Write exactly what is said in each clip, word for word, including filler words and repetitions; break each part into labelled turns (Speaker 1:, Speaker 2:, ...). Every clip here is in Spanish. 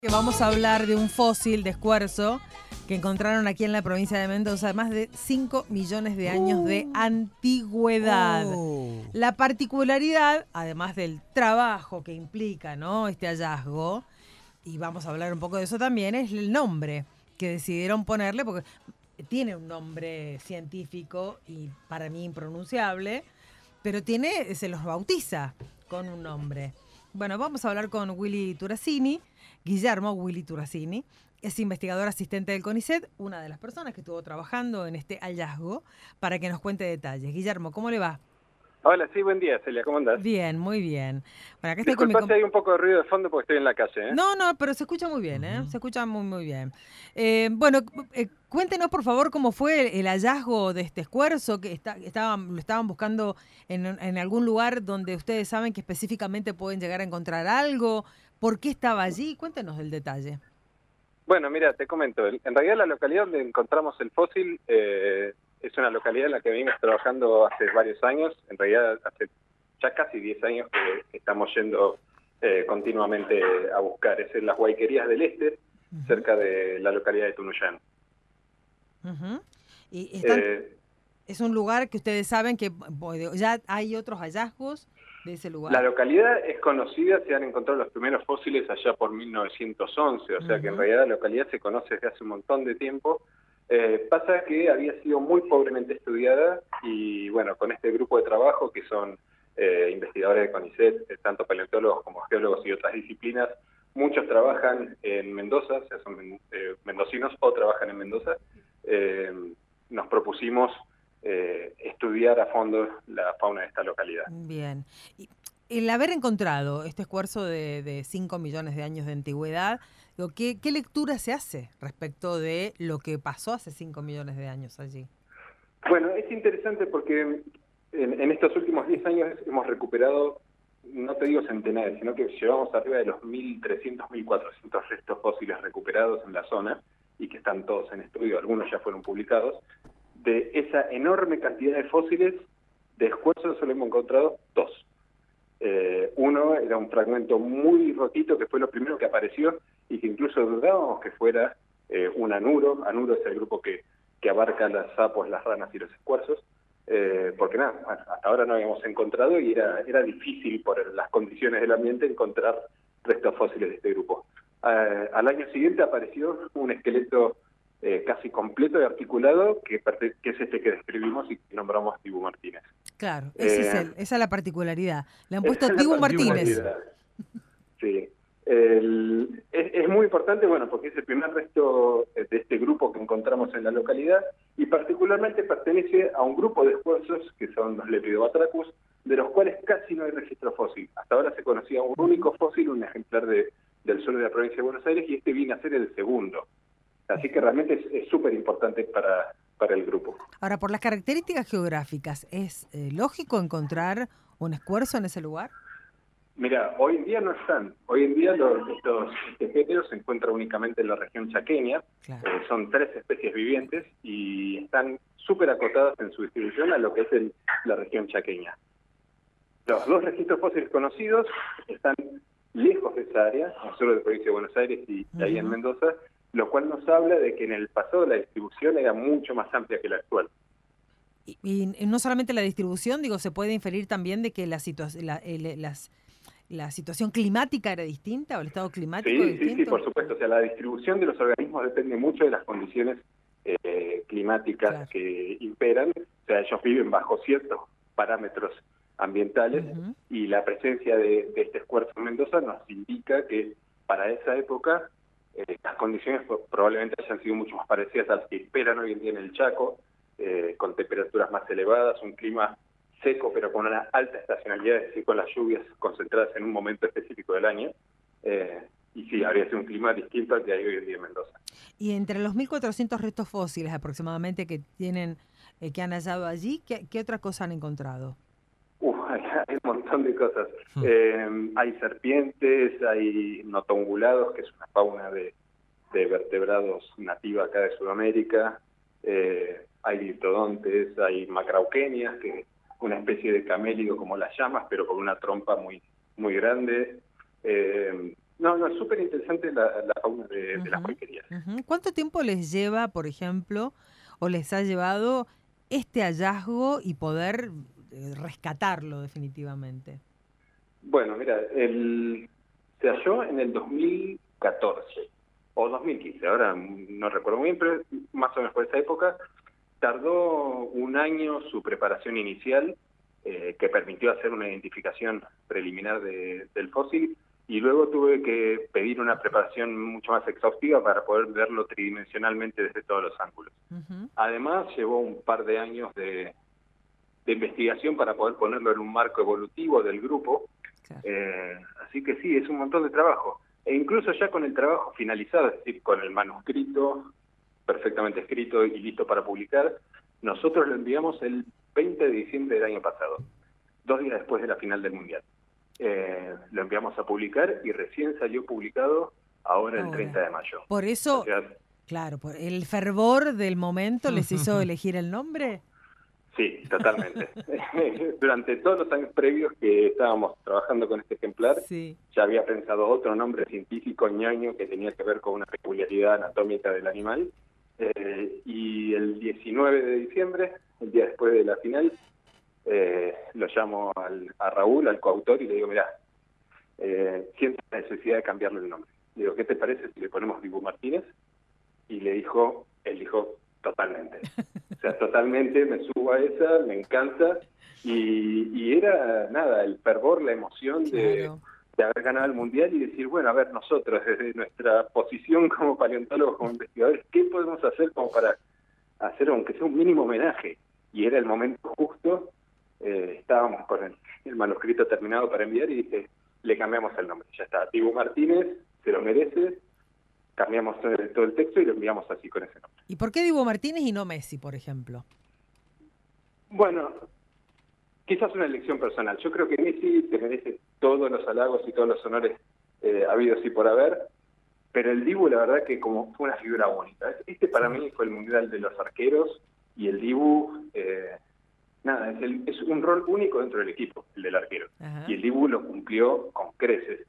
Speaker 1: Que vamos a hablar de un fósil de escuerzo que encontraron aquí en la provincia de Mendoza, más de cinco millones de años de antigüedad.
Speaker 2: Oh.
Speaker 1: La particularidad, además del trabajo que implica, ¿no?, este hallazgo, y vamos a hablar un poco de eso también, es el nombre que decidieron ponerle, porque tiene un nombre científico y para mí impronunciable, pero tiene, se los bautiza con un nombre. Bueno, vamos a hablar con Willy Turasini, Guillermo Willy Turasini, es investigador asistente del CONICET, una de las personas que estuvo trabajando en este hallazgo, para que nos cuente detalles. Guillermo, ¿cómo le va?
Speaker 3: Hola, sí, buen día, Celia, ¿cómo andás?
Speaker 1: Bien, muy bien. Bueno, acá estoy con mi
Speaker 3: Disculpá si
Speaker 1: com-
Speaker 3: hay un poco de ruido de fondo porque estoy en la calle, ¿eh?
Speaker 1: No, no, pero se escucha muy bien, ¿eh?
Speaker 2: Ujú.
Speaker 1: Se escucha muy, muy bien. Eh, bueno, eh, cuéntenos, por favor, cómo fue el hallazgo de este escuerzo, que está, estaban, lo estaban buscando en, en algún lugar donde ustedes saben que específicamente pueden llegar a encontrar algo. ¿Por qué estaba allí? Cuéntenos el detalle.
Speaker 3: Bueno, mira, te comento, en realidad la localidad donde encontramos el fósil eh, es una localidad en la que venimos trabajando hace varios años, en realidad hace ya casi diez años que estamos yendo eh, continuamente a buscar, es en las Guayquerías del Este,
Speaker 1: Uh-huh.
Speaker 3: cerca de la localidad de Tunuyán.
Speaker 1: Uh-huh. Y están,
Speaker 3: Eh,
Speaker 1: es un lugar que ustedes saben que bueno, ya hay otros hallazgos de ese lugar.
Speaker 3: La localidad es conocida, se han encontrado los primeros fósiles allá por mil novecientos once, o sea que en
Speaker 1: Ujú.
Speaker 3: realidad la localidad se conoce desde hace un montón de tiempo. Eh, pasa que había sido muy pobremente estudiada y bueno, con este grupo de trabajo que son eh, investigadores de CONICET, eh, tanto paleontólogos como geólogos y otras disciplinas, muchos trabajan en Mendoza, o sea, son eh, mendocinos o trabajan en Mendoza, eh, nos propusimos eh, estudiar a fondo la fauna de esta localidad.
Speaker 1: Bien. Y el haber encontrado este esfuerzo de, de cinco millones de años de antigüedad, digo, ¿qué, ¿qué lectura se hace respecto de lo que pasó hace cinco millones de años allí?
Speaker 3: Bueno, es interesante porque en, en estos últimos diez años hemos recuperado, no te digo centenares, sino que llevamos arriba de los mil trescientos, mil cuatrocientos restos fósiles recuperados en la zona y que están todos en estudio, algunos ya fueron publicados. De esa enorme cantidad de fósiles, de esfuerzos solo hemos encontrado dos. Eh, uno era un fragmento muy rotito que fue lo primero que apareció y que incluso dudábamos que fuera eh, un anuro. Anuro es el grupo que, que abarca las sapos, las ranas y los escuerzos, eh, porque nada, hasta ahora no habíamos encontrado y era, era difícil por las condiciones del ambiente encontrar restos fósiles de este grupo. Eh, al año siguiente apareció un esqueleto eh, casi completo y articulado que, que es este que describimos y que nombramos Dibu Martínez.
Speaker 1: Claro, ese
Speaker 3: Eh,
Speaker 1: es el, esa es la particularidad. Le han
Speaker 3: Esa
Speaker 1: puesto
Speaker 3: es la
Speaker 1: Dibu Martínez.
Speaker 3: particularidad. Sí. El, es, es muy importante, bueno, porque es el primer resto de este grupo que encontramos en la localidad y particularmente pertenece a un grupo de esfuerzos que son los Lepidobatrachus, de los cuales casi no hay registro fósil. Hasta ahora se conocía un único fósil, un ejemplar de, del sur de la provincia de Buenos Aires, y este viene a ser el segundo. Así que realmente es súper importante para, para el grupo.
Speaker 1: Ahora, por las características geográficas, ¿es eh, lógico encontrar un esfuerzo en ese lugar?
Speaker 3: Mira, hoy en día no están. Hoy en día los, estos tejeteros se encuentran únicamente en la región chaqueña.
Speaker 1: Claro.
Speaker 3: Eh, son tres especies vivientes y están súper acotadas en su distribución a lo que es el, la región chaqueña. Los dos registros fósiles conocidos están lejos de esa área, al sur de la provincia de Buenos Aires y uh-huh. ahí en Mendoza, lo cual nos habla de que en el pasado la distribución era mucho más amplia que la actual.
Speaker 1: Y, y no solamente la distribución, digo, se puede inferir también de que la, situa- la, el, las, la situación climática era distinta o el estado climático
Speaker 3: sí,
Speaker 1: distinto.
Speaker 3: Sí, sí, por supuesto. O sea, la distribución de los organismos depende mucho de las condiciones eh, climáticas claro. que imperan. O sea, ellos viven bajo ciertos parámetros ambientales uh-huh. y la presencia de, de este esfuerzo en Mendoza nos indica que para esa época eh, las condiciones probablemente hayan sido mucho más parecidas a las que esperan hoy en día en el Chaco, eh, con temperaturas más elevadas, un clima seco pero con una alta estacionalidad, es decir, con las lluvias concentradas en un momento específico del año, eh, y sí, habría sido un clima distinto al que hay hoy en día en Mendoza.
Speaker 1: Y entre los mil cuatrocientos restos fósiles aproximadamente que tienen, eh, que han hallado allí, ¿qué, qué otra cosa han encontrado?
Speaker 3: Uh, hay, hay un montón de cosas. Hmm. Eh, hay serpientes, hay notongulados, que es una fauna de, de vertebrados nativa acá de Sudamérica, eh, hay litodontes, hay macrauquenias, que es una especie de camélido como las llamas, pero con una trompa muy, muy grande. Eh, No, no, es súper interesante la, la fauna de,
Speaker 1: Uh-huh,
Speaker 3: de las porquerías.
Speaker 1: uh-huh. ¿Cuánto tiempo les lleva, por ejemplo, o les ha llevado este hallazgo y poder eh, rescatarlo definitivamente?
Speaker 3: Bueno, mira, el, se halló en el dos mil catorce o dos mil quince, ahora no recuerdo muy bien, pero más o menos por esa época. Tardó un año su preparación inicial, eh, que permitió hacer una identificación preliminar de, del fósil, y luego tuve que pedir una preparación mucho más exhaustiva para poder verlo tridimensionalmente desde todos los ángulos. Uh-huh. Además, llevó un par de años de, de investigación para poder ponerlo en un marco evolutivo del grupo. Claro. Eh, así que sí, es un montón de trabajo. E incluso ya con el trabajo finalizado, es decir, con el manuscrito perfectamente escrito y listo para publicar, nosotros lo enviamos el veinte de diciembre del año pasado, dos días después de la final del Mundial. Eh, lo enviamos a publicar y recién salió publicado ahora, ahora. el treinta de mayo.
Speaker 1: Por eso, o sea, claro, por el fervor del momento les hizo elegir el nombre.
Speaker 3: Sí, totalmente. Durante todos los años previos que estábamos trabajando con este ejemplar, sí. ya había pensado otro nombre científico ñoño que tenía que ver con una peculiaridad anatómica del animal. Eh, y el diecinueve de diciembre, el día después de la final, eh, lo llamo al, a Raúl, al coautor, y le digo, mirá, eh, siento la necesidad de cambiarle el nombre. Le digo, ¿qué te parece si le ponemos Dibu Martínez? Y le dijo, él dijo, totalmente. O sea, totalmente me subo a esa, me encanta. Y, y era, nada, el fervor, la emoción de, claro. de haber ganado el Mundial y decir, bueno, a ver, nosotros, desde nuestra posición como paleontólogos, como investigadores, ¿qué podemos hacer como para hacer, aunque sea un mínimo homenaje? Y era el momento justo, eh, estábamos con el, el manuscrito terminado para enviar y dije, le cambiamos el nombre. Ya está, Dibu Martínez, se lo merece. Cambiamos todo el, todo el texto y lo enviamos así con ese nombre.
Speaker 1: ¿Y por qué Dibu Martínez y no Messi, por ejemplo?
Speaker 3: Bueno, quizás una elección personal. Yo creo que Messi te merece todos los halagos y todos los honores eh, habidos y por haber, pero el Dibu, la verdad que como fue una figura única. Este para mí fue el Mundial de los arqueros y el Dibu, eh, nada, es, el, es un rol único dentro del equipo, el del arquero. Ajá. Y el Dibu lo cumplió con creces.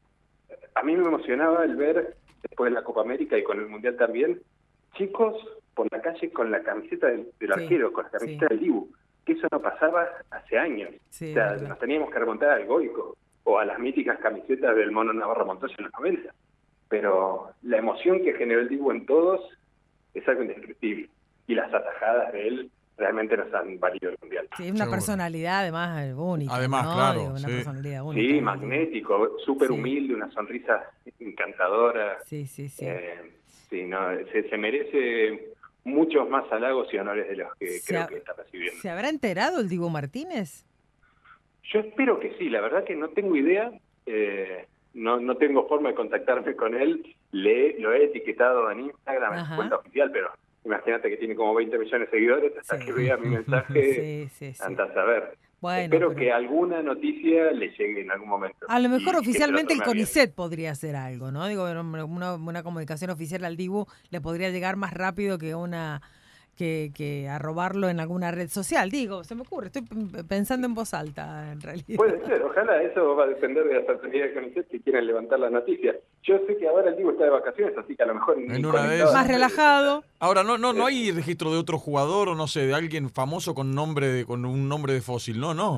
Speaker 3: A mí me emocionaba el ver, después de la Copa América y con el Mundial también, chicos por la calle con la camiseta del, del sí, arquero, con la camiseta sí. del Dibu, que eso no pasaba hace años. Sí, o sea, verdad. Nos teníamos que remontar al Goico o a las míticas camisetas del Mono Navarro Montoya en los noventa. Pero la emoción que generó el Dibu en todos es algo indescriptible. Y las atajadas de él realmente nos han valido el Mundial.
Speaker 1: Sí, una Seguro. personalidad además única.
Speaker 2: Además,
Speaker 1: ¿no?
Speaker 2: claro.
Speaker 1: Digo, una
Speaker 2: sí.
Speaker 1: personalidad única.
Speaker 3: Sí, magnético, súper sí. humilde, una sonrisa encantadora.
Speaker 1: Sí, sí, sí.
Speaker 3: Eh, sí, no, se, se merece muchos más halagos y honores de los que se creo ha, que está recibiendo.
Speaker 1: ¿Se habrá enterado el Dibu Martínez?
Speaker 3: Yo espero que sí, la verdad que no tengo idea. Eh, no, no tengo forma de contactarme con él. Le, lo he etiquetado en Instagram, en su cuenta oficial, pero imagínate que tiene como veinte millones de seguidores, hasta sí. que vea mi mensaje, sí, sí, sí. anda a saber. Bueno, Espero pero... que alguna noticia le llegue en algún momento.
Speaker 1: A lo mejor y oficialmente el CONICET bien. podría hacer algo, ¿no? Digo, una, una comunicación oficial al Dibu le podría llegar más rápido que una que, que a robarlo en alguna red social. Digo, se me ocurre, estoy pensando en voz alta, en realidad.
Speaker 3: Puede ser, ojalá, eso va a depender de las autoridades del CONICET si quieren levantar las noticias. Yo sé que ahora el Dibu está de vacaciones, así que a lo mejor...
Speaker 2: En una vez.
Speaker 1: Más relajado.
Speaker 2: Ahora, ¿no no no hay registro de otro jugador o no sé, de alguien famoso con nombre de, con un nombre de fósil? No, no.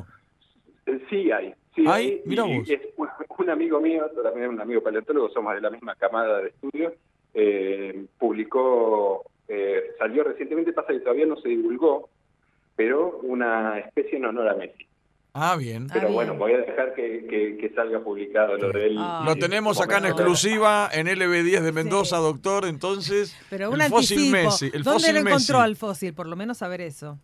Speaker 3: Sí hay. Sí
Speaker 2: ¿Hay?
Speaker 3: hay
Speaker 2: Mira vos.
Speaker 3: Es un, un amigo mío, también un amigo paleontólogo, somos de la misma camada de estudios, eh, publicó, eh, salió recientemente, pasa que todavía no se divulgó, pero una especie en honor a Messi.
Speaker 2: Ah, bien.
Speaker 3: Pero
Speaker 1: ah,
Speaker 3: bueno,
Speaker 1: bien.
Speaker 3: voy a dejar que, que, que salga publicado lo de él.
Speaker 1: Ah,
Speaker 2: lo tenemos acá en exclusiva en L B diez de Mendoza, sí. doctor, entonces,
Speaker 1: pero un
Speaker 2: el fósil
Speaker 1: anticipo.
Speaker 2: Messi. El
Speaker 1: ¿Dónde
Speaker 2: fósil
Speaker 1: lo encontró
Speaker 2: Messi?
Speaker 1: al fósil? Por lo menos saber eso.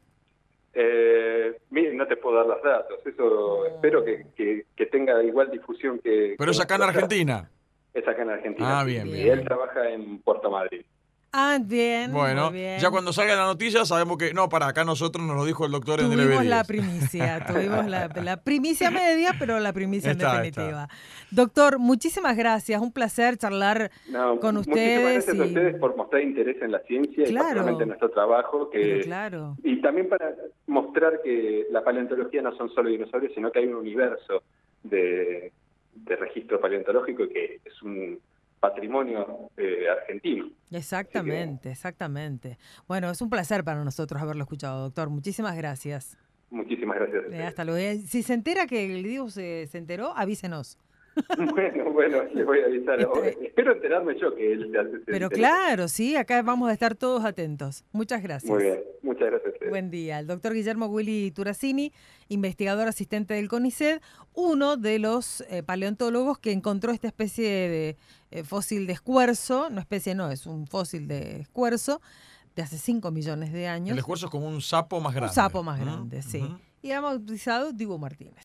Speaker 3: Eh, miren, no te puedo dar los datos, eso oh. espero que, que, que tenga igual difusión que...
Speaker 2: Pero
Speaker 3: que
Speaker 2: es acá en Argentina.
Speaker 3: Es acá en Argentina.
Speaker 2: Ah, bien,
Speaker 3: sí.
Speaker 2: bien.
Speaker 3: Y él trabaja en Puerto Madrid.
Speaker 1: Ah, bien.
Speaker 2: Bueno,
Speaker 1: muy bien.
Speaker 2: ya cuando salga la noticia sabemos que... No, para acá nosotros nos lo dijo el doctor en L B diez.
Speaker 1: Tuvimos la primicia, tuvimos la, la primicia media, pero la primicia
Speaker 2: está,
Speaker 1: en definitiva. Está. Doctor, muchísimas gracias, un placer charlar
Speaker 3: no,
Speaker 1: con ustedes.
Speaker 3: Muchísimas gracias
Speaker 1: y...
Speaker 3: a ustedes por mostrar interés en la ciencia
Speaker 1: claro,
Speaker 3: y particularmente en nuestro trabajo. Que,
Speaker 1: claro.
Speaker 3: Y también para mostrar que la paleontología no son solo dinosaurios, sino que hay un universo de... de registro paleontológico, que es un patrimonio eh, argentino.
Speaker 1: Exactamente, exactamente. Bueno, es un placer para nosotros haberlo escuchado, doctor. Muchísimas gracias.
Speaker 3: Muchísimas gracias.
Speaker 1: Eh, hasta luego. Eh, Si se entera que el Diego se, se enteró, avísenos.
Speaker 3: Bueno, bueno, le voy a avisar.
Speaker 1: Está-
Speaker 3: Espero enterarme yo que él se hace. se
Speaker 1: Pero
Speaker 3: entere.
Speaker 1: claro, sí, acá vamos a estar todos atentos. Muchas gracias.
Speaker 3: Muy bien, muchas gracias a ustedes.
Speaker 1: Buen día. El doctor Guillermo Willy Turacini, investigador asistente del CONICET, uno de los eh, paleontólogos que encontró esta especie de eh, fósil de escuerzo, no especie no, es un fósil de escuerzo de hace cinco millones de años.
Speaker 2: El esfuerzo es como un sapo más grande.
Speaker 1: Un sapo más
Speaker 2: Ujú,
Speaker 1: grande, sí.
Speaker 2: ujú.
Speaker 1: Y ha bautizado Dibu Martínez.